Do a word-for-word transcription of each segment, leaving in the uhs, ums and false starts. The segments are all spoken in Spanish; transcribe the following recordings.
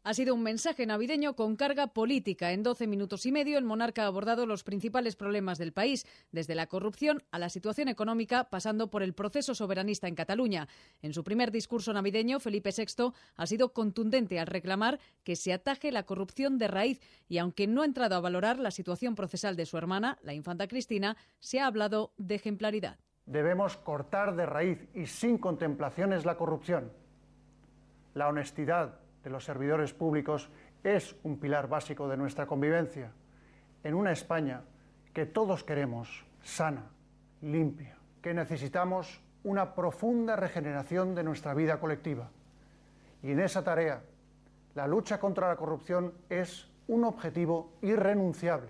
Ha sido un mensaje navideño con carga política. En doce minutos y medio, el monarca ha abordado los principales problemas del país, desde la corrupción a la situación económica, pasando por el proceso soberanista en Cataluña. En su primer discurso navideño, Felipe sexto ha sido contundente al reclamar que se ataje la corrupción de raíz y, aunque no ha entrado a valorar la situación procesal de su hermana, la infanta Cristina, se ha hablado de ejemplaridad. Debemos cortar de raíz y sin contemplaciones la corrupción. La honestidad de los servidores públicos es un pilar básico de nuestra convivencia en una España que todos queremos sana, limpia, que necesitamos una profunda regeneración de nuestra vida colectiva. Y en esa tarea, la lucha contra la corrupción es un objetivo irrenunciable.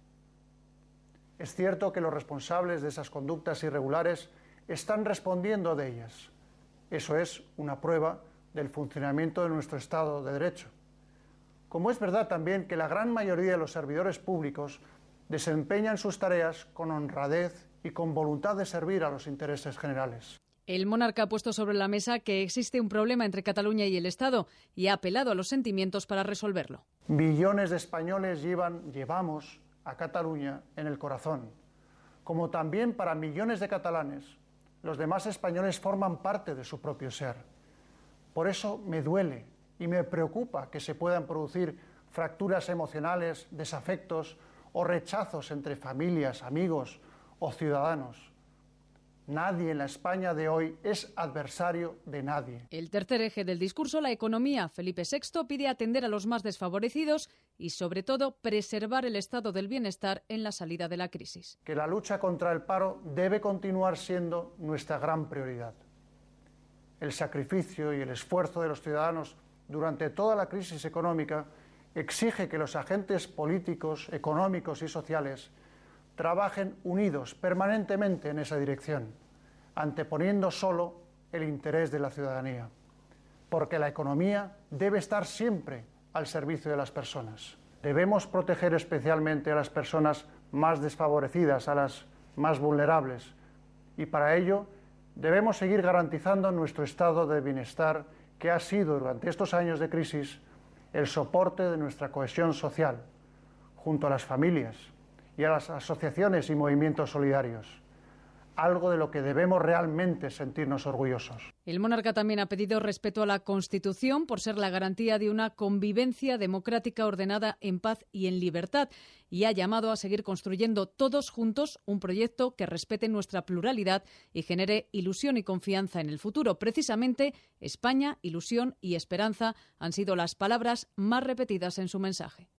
Es cierto que los responsables de esas conductas irregulares están respondiendo de ellas. Eso es una prueba del funcionamiento de nuestro Estado de Derecho. Como es verdad también que la gran mayoría de los servidores públicos desempeñan sus tareas con honradez y con voluntad de servir a los intereses generales. El monarca ha puesto sobre la mesa que existe un problema entre Cataluña y el Estado y ha apelado a los sentimientos para resolverlo. Millones de españoles llevan, llevamos a Cataluña en el corazón. Como también para millones de catalanes, los demás españoles forman parte de su propio ser. Por eso me duele y me preocupa que se puedan producir fracturas emocionales, desafectos o rechazos entre familias, amigos o ciudadanos. Nadie en la España de hoy es adversario de nadie. El tercer eje del discurso, la economía. Felipe sexto pide atender a los más desfavorecidos y, sobre todo, preservar el estado del bienestar en la salida de la crisis. Que la lucha contra el paro debe continuar siendo nuestra gran prioridad. El sacrificio y el esfuerzo de los ciudadanos durante toda la crisis económica exige que los agentes políticos, económicos y sociales trabajen unidos permanentemente en esa dirección, anteponiendo solo el interés de la ciudadanía, porque la economía debe estar siempre al servicio de las personas. Debemos proteger especialmente a las personas más desfavorecidas, a las más vulnerables, y para ello debemos seguir garantizando nuestro estado de bienestar, que ha sido durante estos años de crisis el soporte de nuestra cohesión social, junto a las familias y a las asociaciones y movimientos solidarios, algo de lo que debemos realmente sentirnos orgullosos. El monarca también ha pedido respeto a la Constitución por ser la garantía de una convivencia democrática ordenada en paz y en libertad, y ha llamado a seguir construyendo todos juntos un proyecto que respete nuestra pluralidad y genere ilusión y confianza en el futuro. Precisamente, España, ilusión y esperanza han sido las palabras más repetidas en su mensaje.